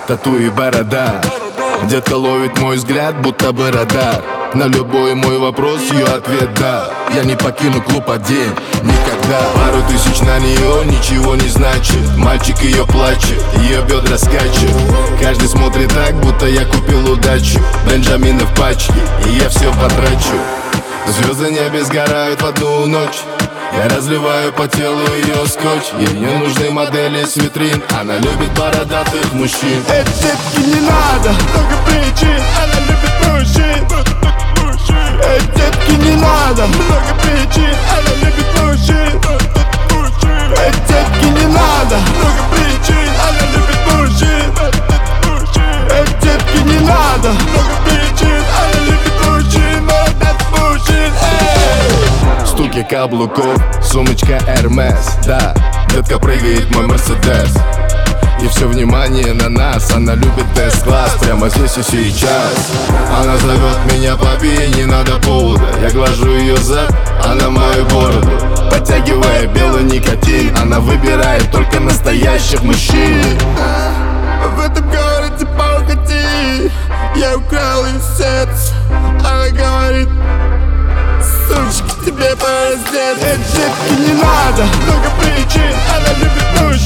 тату и борода. Детка ловит мой взгляд, будто бы радар. На любой мой вопрос ее ответ да. Я не покину клуб один никогда. Пару тысяч на нее ничего не значит. Мальчик ее плачет, ее бедра скачет. Каждый смотрит так, будто я купил удачу. Бенджамины в пачке, и я все потрачу. Звезды небе сгорают в одну ночь. Я разливаю по телу ее скотч. Ей не нужны модели с витрин. Она любит бородатых мужчин. Этой детке не надо много причин. Она любит мужчин. Этой детке не надо много причин. Она любит мужчин. Этой детке не надо много причин. Она любит мужчин. Этой детке не надо много причин. Она любит мужчин. Мужчин. Стуки каблуков, сумочка Hermes. Да, детка прыгает мой Мерседес. И все внимание на нас. Она любит тест-класс прямо здесь и сейчас. Она зовет меня папе, не надо повода. Я глажу ее зад, она мою бороду. Подтягивая белый никотин. Она выбирает только настоящих мужчин. В этом городе похоти. Я украл ее сердце. Она говорит: сучка, тебе пора здесь. Этой детке не надо много причин. Она любит мужчин.